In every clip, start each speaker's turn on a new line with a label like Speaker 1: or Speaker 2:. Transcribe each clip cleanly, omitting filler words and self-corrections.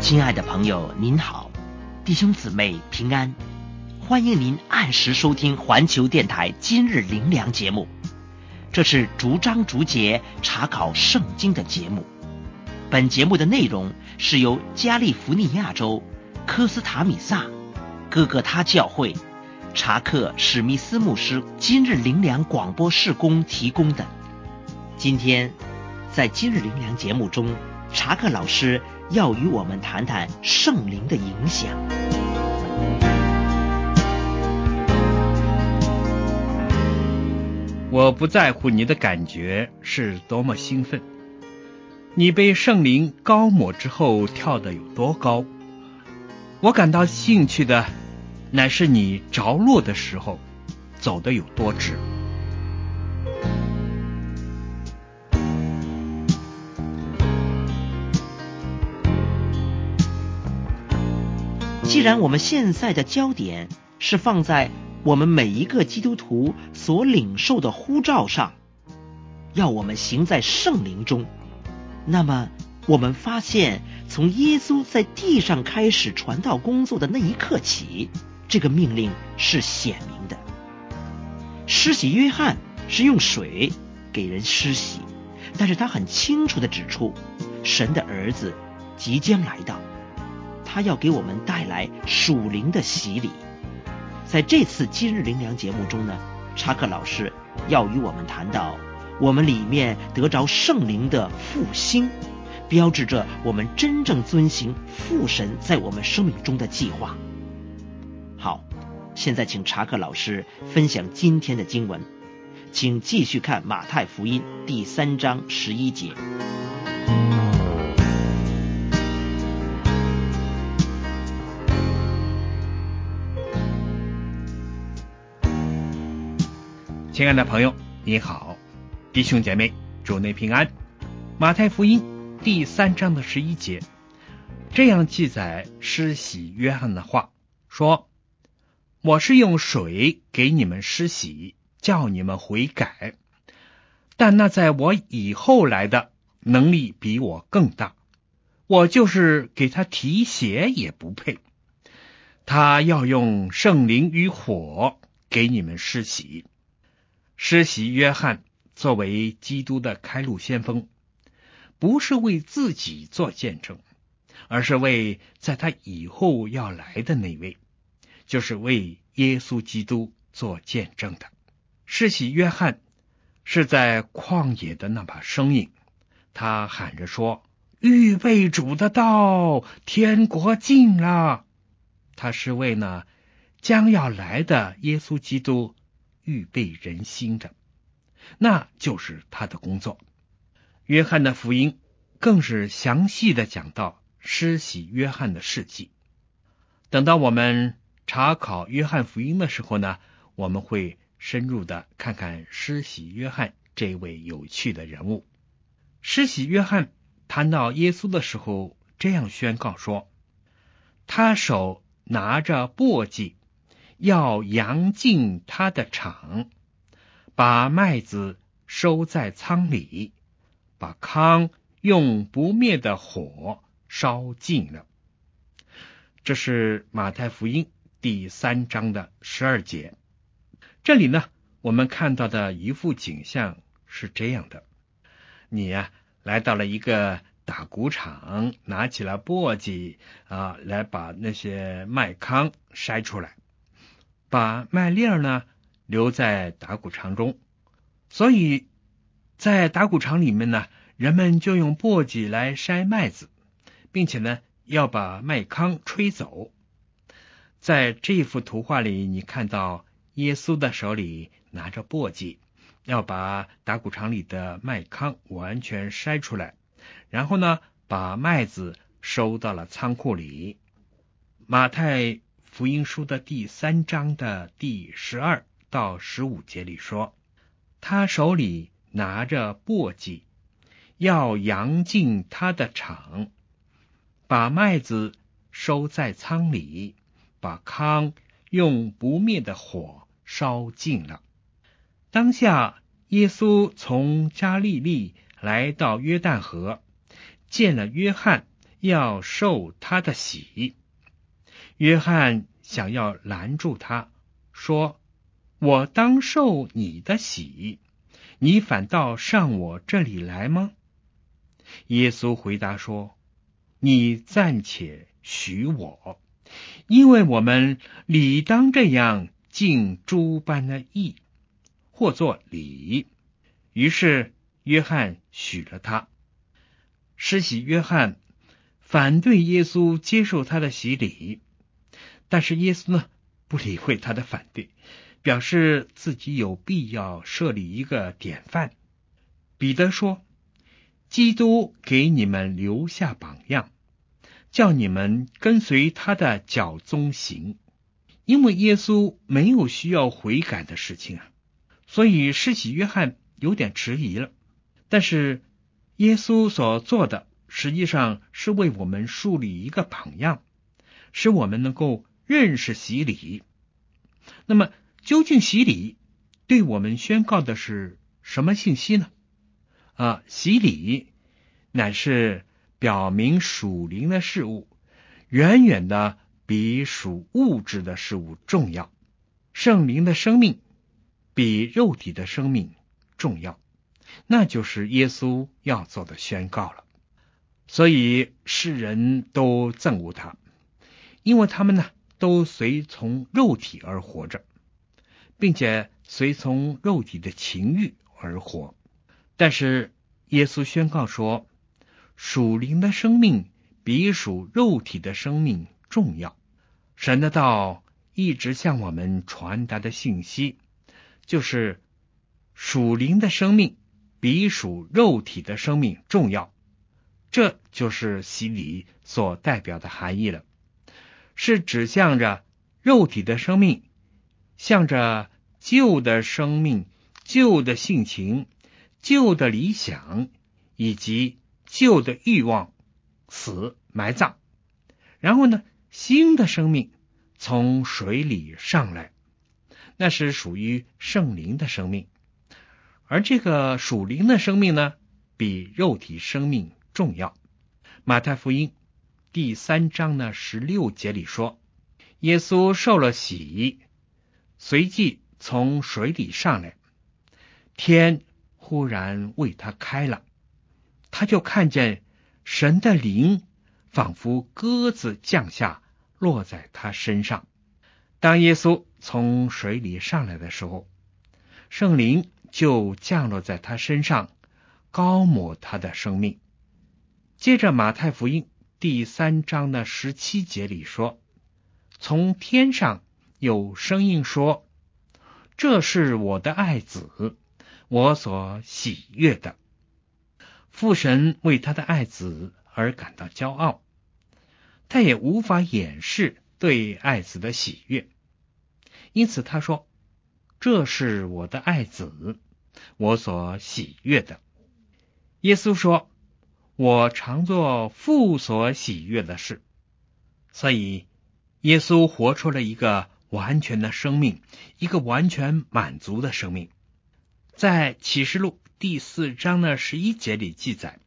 Speaker 1: 亲爱的朋友您好，弟兄姊妹平安，欢迎您按时收听环球电台今日灵粮节目。这是逐章逐节查考圣经的节目。本节目的内容是由加利福尼亚州科斯塔米萨哥哥他教会查克史密斯牧师今日灵粮广播事工提供的。今天在今日灵粮节目中，查克老师要与我们谈谈圣灵的影响。
Speaker 2: 我不在乎你的感觉是多么兴奋，你被圣灵高抹之后跳得有多高，我感到兴趣的乃是你着落的时候走得有多直。
Speaker 1: 既然我们现在的焦点是放在我们每一个基督徒所领受的呼召上，要我们行在圣灵中，那么我们发现从耶稣在地上开始传道工作的那一刻起，这个命令是显明的。施洗约翰是用水给人施洗，但是他很清楚地指出，神的儿子即将来到，他要给我们带来属灵的洗礼。在这次今日灵粮节目中呢，查克老师要与我们谈到我们里面得着圣灵的复兴，标志着我们真正遵行父神在我们生命中的计划。好，现在请查克老师分享今天的经文，请继续看马太福音第3章11节。
Speaker 2: 亲爱的朋友你好，弟兄姐妹主内平安。马太福音第3章的11节这样记载施洗约翰的话，说：我是用水给你们施洗，叫你们悔改，但那在我以后来的能力比我更大，我就是给他提鞋也不配。他要用圣灵与火给你们施洗。施洗约翰作为基督的开路先锋，不是为自己做见证，而是为在他以后要来的那位，就是为耶稣基督做见证的。施洗约翰是在旷野的那把声音，他喊着说：预备主的道，天国近了。他是为呢将要来的耶稣基督预备人心的，那就是他的工作。约翰的福音更是详细的讲到施洗约翰的事迹。等到我们查考约翰福音的时候呢，我们会深入的看看施洗约翰这位有趣的人物。施洗约翰谈到耶稣的时候这样宣告说：他手拿着簸箕，要扬进他的场，把麦子收在仓里，把糠用不灭的火烧尽了。这是马太福音第3章的12节。这里呢，我们看到的一幅景象是这样的：你来到了一个打谷场，拿起了簸箕来把那些麦糠筛出来，把麦粒呢留在打谷场中。所以在打谷场里面呢，人们就用簸箕来筛麦子，并且呢要把麦糠吹走。在这幅图画里，你看到耶稣的手里拿着簸箕，要把打谷场里的麦糠完全筛出来，然后呢把麦子收到了仓库里。马太福音书的第3章的第12到15节里说，他手里拿着簸箕，要扬进他的场，把麦子收在仓里，把糠用不灭的火烧尽了。当下耶稣从加利利来到约旦河，见了约翰， 要受他的洗。约翰想要拦住他，说：我当受你的洗，你反倒上我这里来吗？耶稣回答说：你暂且许我，因为我们理当这样尽诸般的义，或作礼。于是约翰许了他。施洗约翰反对耶稣接受他的洗礼，但是耶稣呢，不理会他的反对，表示自己有必要设立一个典范。彼得说：基督给你们留下榜样，叫你们跟随他的脚踪行。因为耶稣没有需要悔改的事情啊，所以施洗约翰有点迟疑了。但是耶稣所做的实际上是为我们树立一个榜样，使我们能够认识洗礼。那么究竟洗礼对我们宣告的是什么信息呢？洗礼乃是表明属灵的事物远远的比属物质的事物重要，圣灵的生命比肉体的生命重要，那就是耶稣要做的宣告了。所以世人都憎恶他，因为他们呢都随从肉体而活着，并且随从肉体的情欲而活。但是耶稣宣告说，属灵的生命比属肉体的生命重要。神的道一直向我们传达的信息，就是属灵的生命比属肉体的生命重要。这就是洗礼所代表的含义了，是指向着肉体的生命，向着旧的生命、旧的性情、旧的理想以及旧的欲望死埋葬，然后呢，新的生命从水里上来，那是属于圣灵的生命。而这个属灵的生命呢，比肉体生命重要。马太福音第3章的16节里说，耶稣受了洗，随即从水里上来，天忽然为他开了，他就看见神的灵仿佛鸽子降下，落在他身上。当耶稣从水里上来的时候，圣灵就降落在他身上，膏抹他的生命。接着马太福音第3章的17节里说，从天上有声音说，这是我的爱子，我所喜悦的。父神为他的爱子而感到骄傲，他也无法掩饰对爱子的喜悦，因此他说，这是我的爱子，我所喜悦的。耶稣说，我常做父所喜悦的事。所以耶稣活出了一个完全的生命，一个完全满足的生命。在启示录第4章的11节里记载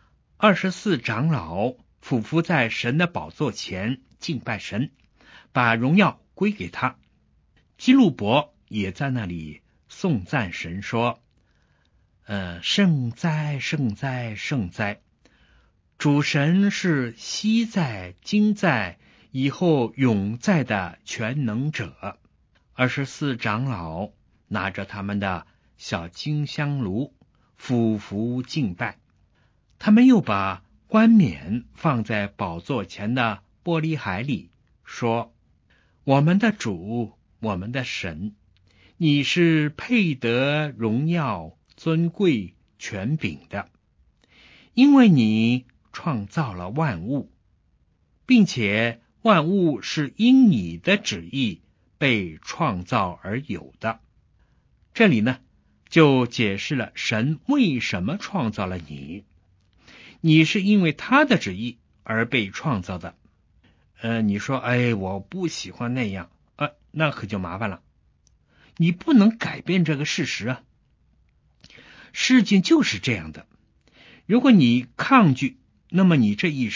Speaker 2: ，24长老俯伏在神的宝座前敬拜神，把荣耀归给他。基路伯也在那里颂赞神说，圣哉圣哉圣哉，主神是昔在今在以后永在的全能者。24长老拿着他们的小金香炉俯伏敬拜，他们又把冠冕放在宝座前的玻璃海里，说，我们的主，我们的神，你是配得荣耀尊贵权柄的，因为你创造了万物，并且万物是因你的旨意被创造而有的。这里呢，就解释了神为什么创造了你。你是因为他的旨意而被创造的。你说，我不喜欢那样，那可就麻烦了。你不能改变这个事实啊，事情就是这样的。如果你抗拒，那么你这一生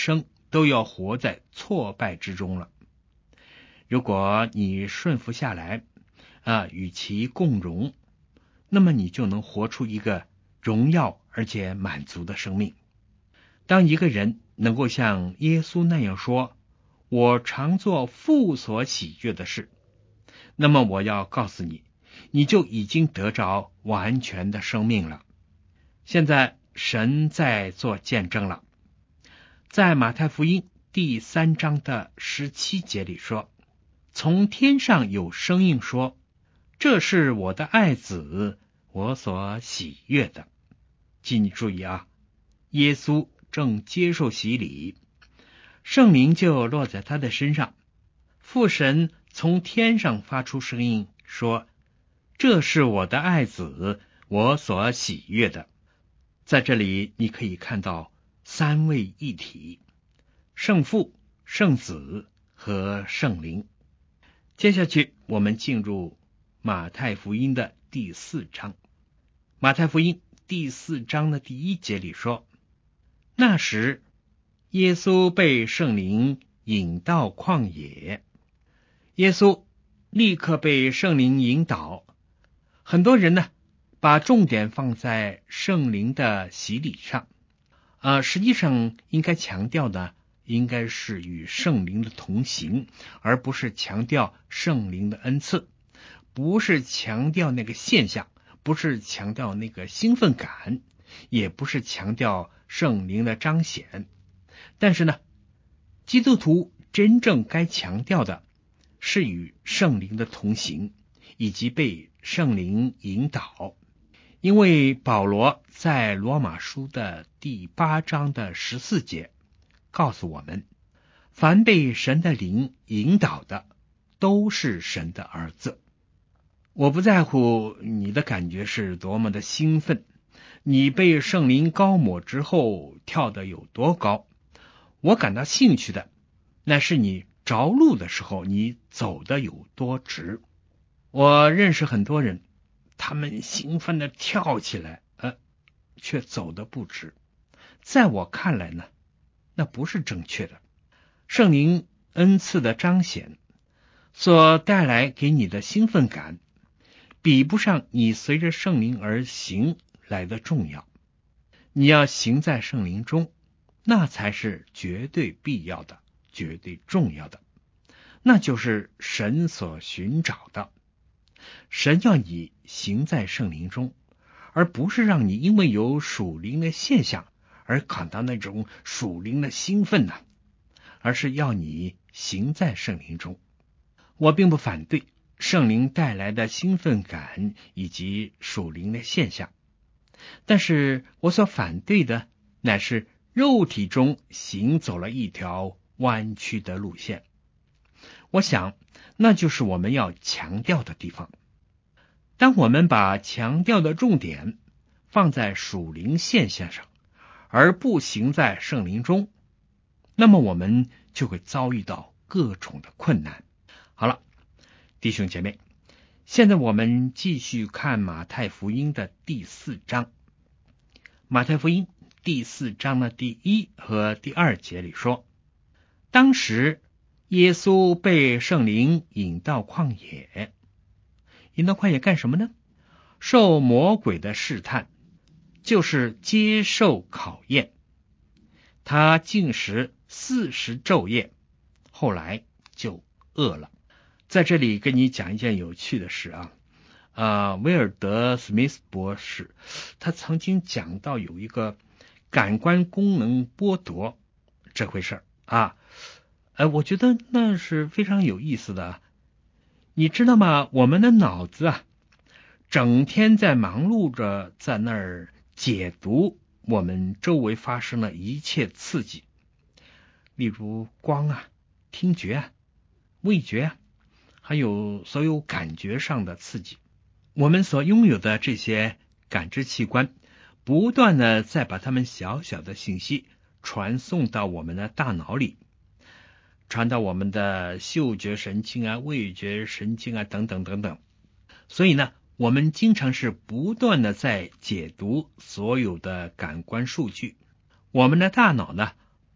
Speaker 2: 都要活在挫败之中了。如果你顺服下来与其共荣，那么你就能活出一个荣耀而且满足的生命。当一个人能够像耶稣那样说，我常做父所喜悦的事，那么我要告诉你，你就已经得着完全的生命了。现在神在做见证了，在马太福音第3章的17节里说，从天上有声音说，这是我的爱子，我所喜悦的。请你注意耶稣正接受洗礼，圣灵就落在他的身上，父神从天上发出声音说，这是我的爱子，我所喜悦的。在这里你可以看到三位一体，圣父、圣子和圣灵。接下去我们进入马太福音的第4章。马太福音第4章的第1节里说，那时耶稣被圣灵引到旷野。耶稣立刻被圣灵引导。很多人呢把重点放在圣灵的洗礼上，实际上应该强调的应该是与圣灵的同行，而不是强调圣灵的恩赐，不是强调那个现象，不是强调那个兴奋感，也不是强调圣灵的彰显。但是呢，基督徒真正该强调的是与圣灵的同行，以及被圣灵引导。因为保罗在罗马书的第8章的14节告诉我们，凡被神的灵引导的都是神的儿子。我不在乎你的感觉是多么的兴奋，你被圣灵膏抹之后跳得有多高，我感到兴趣的那是你着陆的时候你走得有多直。我认识很多人，他们兴奋地跳起来，却走得不直。在我看来呢，那不是正确的。圣灵恩赐的彰显所带来给你的兴奋感，比不上你随着圣灵而行来的重要。你要行在圣灵中，那才是绝对必要的，绝对重要的，那就是神所寻找的。神要你行在圣灵中，而不是让你因为有属灵的现象而感到那种属灵的兴奋而是要你行在圣灵中。我并不反对圣灵带来的兴奋感以及属灵的现象，但是我所反对的乃是肉体中行走了一条弯曲的路线。我想那就是我们要强调的地方。当我们把强调的重点放在属灵现象上，而不行在圣灵中，那么我们就会遭遇到各种的困难。好了，弟兄姐妹，现在我们继续看马太福音的第4章。马太福音第4章的第1和第2节里说，当时耶稣被圣灵引到旷野。引到旷野干什么呢？受魔鬼的试探，就是接受考验。他禁食40昼夜，后来就饿了。在这里跟你讲一件有趣的事威尔德·史密斯博士他曾经讲到有一个感官功能剥夺这回事我觉得那是非常有意思的。你知道吗？我们的脑子整天在忙碌着，在那儿解读我们周围发生的一切刺激，例如光听觉味觉还有所有感觉上的刺激。我们所拥有的这些感知器官不断的在把它们小小的信息传送到我们的大脑里，传到我们的嗅觉神经味觉神经等等等等。所以呢，我们经常是不断的在解读所有的感官数据。我们的大脑呢，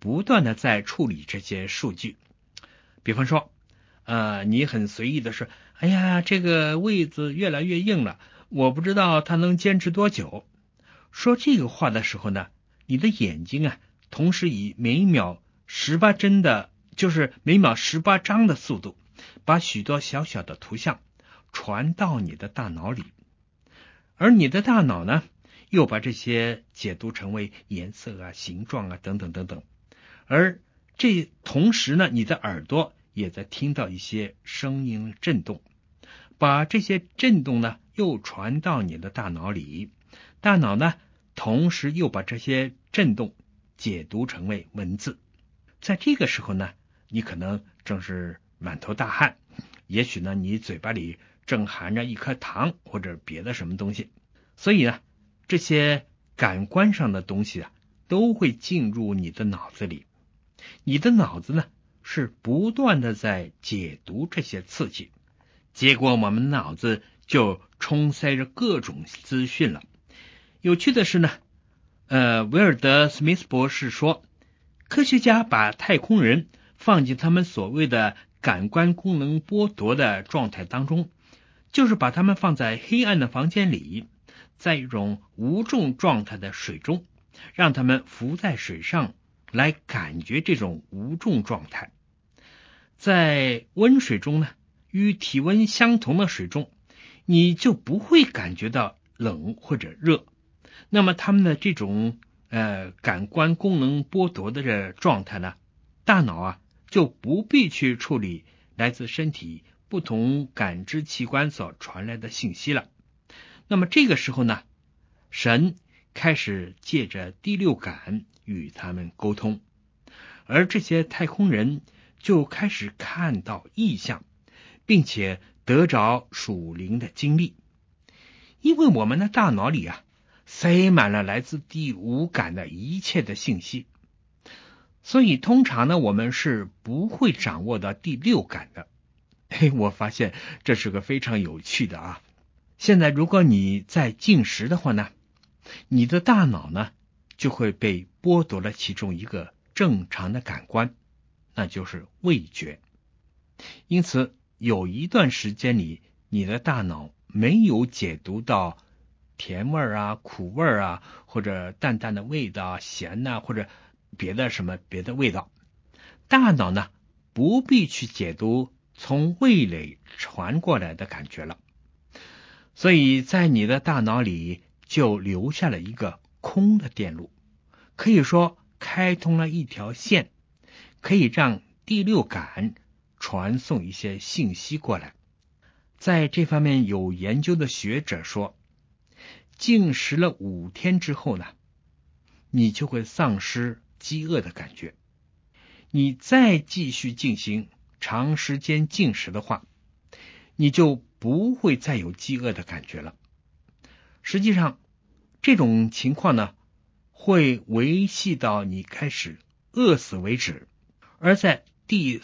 Speaker 2: 不断的在处理这些数据。比方说你很随意的说，哎呀，这个位子越来越硬了，我不知道它能坚持多久。说这个话的时候呢，你的眼睛同时以每秒18帧的，就是每秒18张的速度，把许多小小的图像传到你的大脑里，而你的大脑呢，又把这些解读成为颜色形状等等等等。而这同时呢，你的耳朵也在听到一些声音震动，把这些震动呢又传到你的大脑里，大脑呢同时又把这些震动解读成为文字。在这个时候呢，你可能正是满头大汗，也许呢你嘴巴里正含着一颗糖或者别的什么东西。所以呢，这些感官上的东西都会进入你的脑子里，你的脑子呢是不断的在解读这些刺激，结果我们脑子就充塞着各种资讯了。有趣的是呢，威尔德·史密斯博士说，科学家把太空人放进他们所谓的感官功能剥夺的状态当中，就是把他们放在黑暗的房间里，在一种无重状态的水中，让他们浮在水上来感觉这种无重状态。在温水中呢，与体温相同的水中，你就不会感觉到冷或者热。那么他们的这种感官功能剥夺的这状态呢，大脑就不必去处理来自身体不同感知器官所传来的信息了。那么这个时候呢，神开始借着第六感与他们沟通，而这些太空人就开始看到异象，并且得着属灵的经历。因为我们的大脑里塞满了来自第五感的一切的信息，所以通常呢，我们是不会掌握到第六感的。我发现这是个非常有趣的现在如果你在进食的话呢，你的大脑呢就会被剥夺了其中一个正常的感官，那就是味觉。因此有一段时间里，你的大脑没有解读到甜味苦味或者淡淡的味道，咸或者别的什么别的味道，大脑呢不必去解读从味蕾传过来的感觉了。所以在你的大脑里就留下了一个空的电路，可以说开通了一条线，可以让第六感传送一些信息过来。在这方面有研究的学者说，禁食了5天之后呢，你就会丧失饥饿的感觉。你再继续进行长时间禁食的话，你就不会再有饥饿的感觉了。实际上这种情况呢，会维系到你开始饿死为止。而在第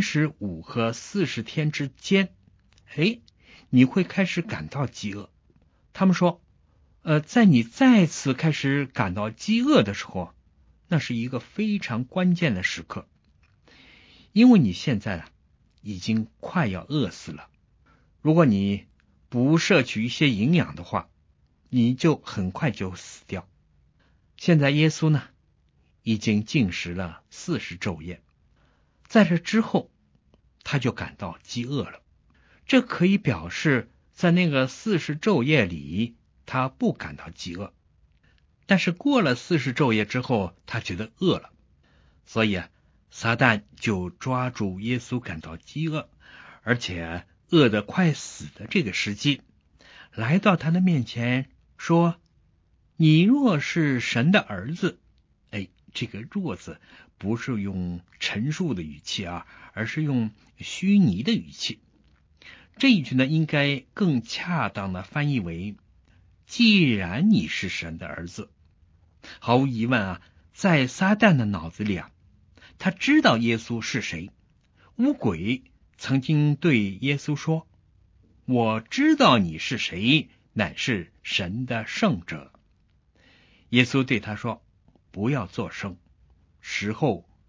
Speaker 2: 35和40天之间，你会开始感到饥饿。他们说在你再次开始感到饥饿的时候，那是一个非常关键的时刻，因为你现在已经快要饿死了。如果你不摄取一些营养的话，你就很快就死掉。现在耶稣呢，已经禁食了40昼夜，在这之后他就感到饥饿了。这可以表示在那个40昼夜里他不感到饥饿，但是过了40昼夜之后他觉得饿了，所以撒旦就抓住耶稣感到饥饿而且饿得快死的这个时机，来到他的面前说，你若是神的儿子。这个若字不是用陈述的语气而是用虚拟的语气。这一句呢，应该更恰当的翻译为，既然你是神的儿子。毫无疑问在撒旦的脑子里他知道耶稣是谁。乌鬼曾经对耶稣说，我知道你是谁，乃是神的圣者。耶稣对他说，不要作声，时候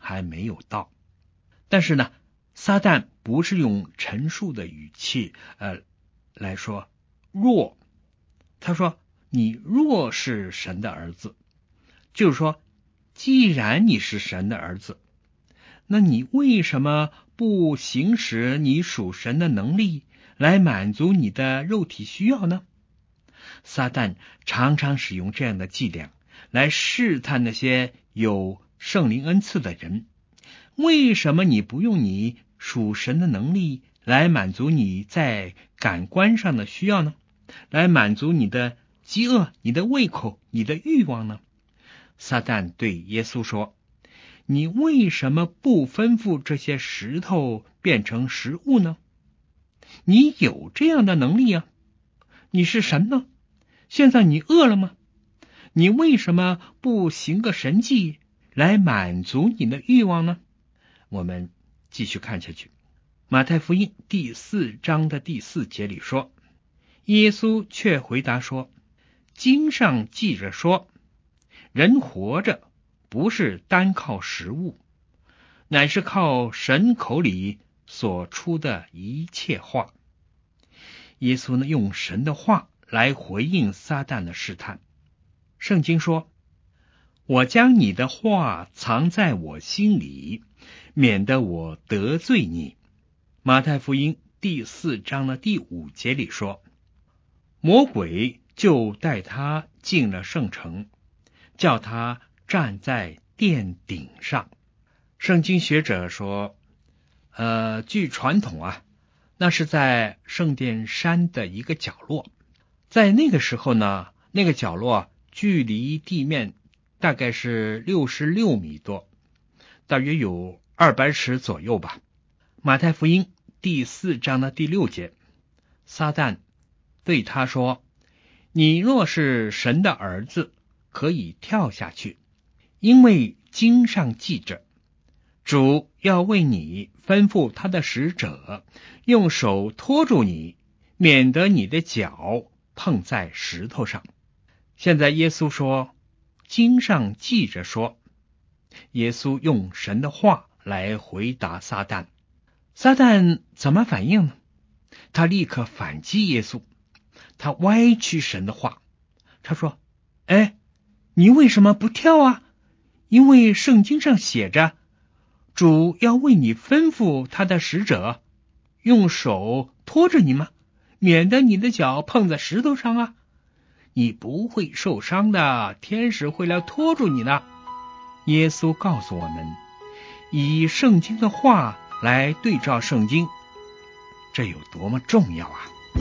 Speaker 2: 还没有到。但是呢，撒旦不是用陈述的语气来说若，他说你若是神的儿子，就是说既然你是神的儿子，那你为什么不行使你属神的能力来满足你的肉体需要呢？撒旦常常使用这样的伎俩来试探那些有圣灵恩赐的人。为什么你不用你属神的能力来满足你在感官上的需要呢？来满足你的饥饿、你的胃口、你的欲望呢？撒旦对耶稣说，你为什么不吩咐这些石头变成食物呢？你有这样的能力啊，你是神呢，现在你饿了吗？你为什么不行个神迹来满足你的欲望呢？我们继续看下去。马太福音第4章的第4节里说，耶稣却回答说，经上记着说，人活着不是单靠食物，乃是靠神口里所出的一切话。耶稣呢，用神的话来回应撒旦的试探。圣经说，我将你的话藏在我心里，免得我得罪你。马太福音第4章的第5节里说，魔鬼就带他进了圣城，叫他站在殿顶上。圣经学者说，据传统啊，那是在圣殿山的一个角落。在那个时候呢，那个角落距离地面大概是66米多，大约有200尺左右吧。马太福音第4章的第6节，撒旦对他说，你若是神的儿子，可以跳下去，因为经上记着，主要为你吩咐他的使者，用手托住你，免得你的脚碰在石头上。现在耶稣说，经上记着说，耶稣用神的话来回答撒旦。撒旦怎么反应呢？他立刻反击耶稣，他歪曲神的话，他说，你为什么不跳啊？因为圣经上写着，主要为你吩咐他的使者，用手托着你吗？免得你的脚碰在石头上啊。你不会受伤的，天使会来托住你的。耶稣告诉我们，以圣经的话来对照圣经，这有多么重要啊！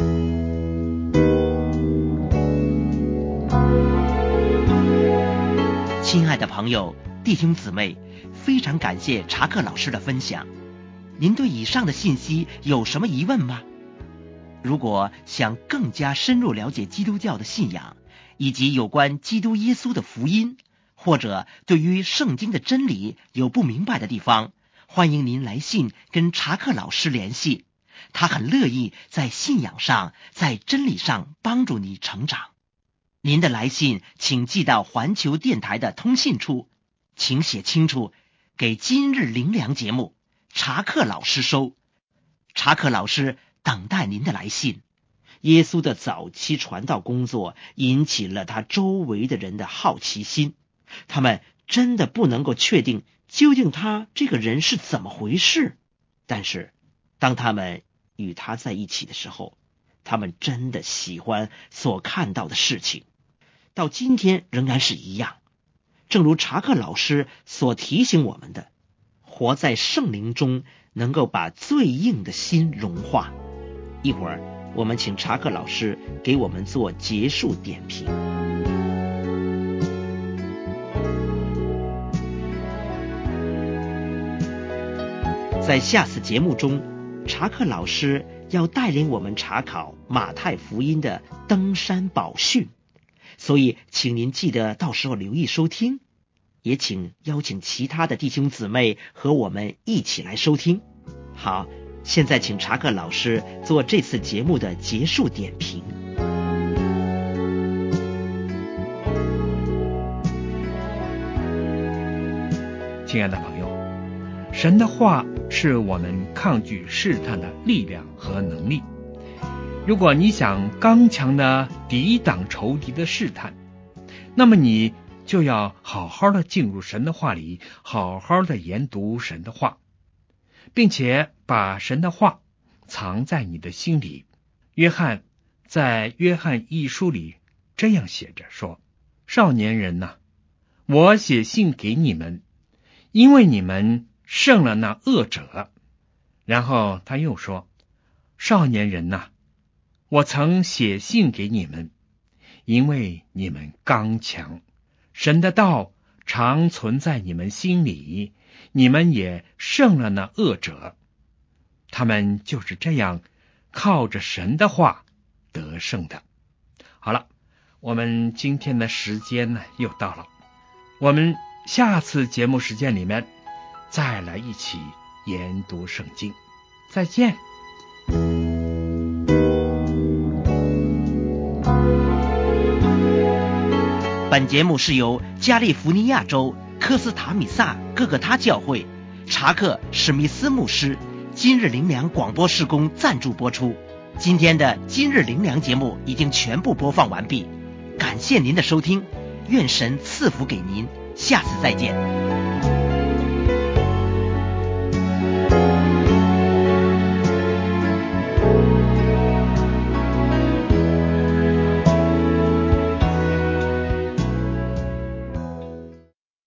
Speaker 1: 亲爱的朋友、弟兄姊妹，非常感谢查克老师的分享。您对以上的信息有什么疑问吗？如果想更加深入了解基督教的信仰，以及有关基督耶稣的福音，或者对于圣经的真理有不明白的地方，欢迎您来信跟查克老师联系，他很乐意在信仰上、在真理上帮助你成长。您的来信请寄到环球电台的通信处，请写清楚，给今日灵粮节目，查克老师收。查克老师等待您的来信。耶稣的早期传道工作引起了他周围的人的好奇心，他们真的不能够确定究竟他这个人是怎么回事，但是当他们与他在一起的时候，他们真的喜欢所看到的事情，到今天仍然是一样。正如查克老师所提醒我们的，活在圣灵中能够把最硬的心融化。一会儿我们请查克老师给我们做结束点评。在下次节目中，查克老师要带领我们查考马太福音的登山宝训，所以请您记得到时候留意收听，也请邀请其他的弟兄姊妹和我们一起来收听。好，现在请查克老师做这次节目的结束点评。
Speaker 2: 亲爱的朋友， 神的话是我们抗拒试探的力量和能力。如果你想刚强的抵挡仇敌的试探，那么你就要好好的进入神的话里，好好的研读神的话，并且把神的话藏在你的心里。约翰在约翰一书里这样写着说：少年人哪，我写信给你们，因为你们胜了那恶者。然后他又说：少年人哪，我曾写信给你们，因为你们刚强，神的道常存在你们心里，你们也胜了那恶者。他们就是这样靠着神的话得胜的。好了，我们今天的时间呢又到了，我们下次节目时间里面再来一起研读圣经。再见。
Speaker 1: 本节目是由加利福尼亚州科斯塔米萨各个他教会查克史密斯牧师今日灵粮广播事工赞助播出。今天的今日灵粮节目已经全部播放完毕，感谢您的收听，愿神赐福给您，下次再见。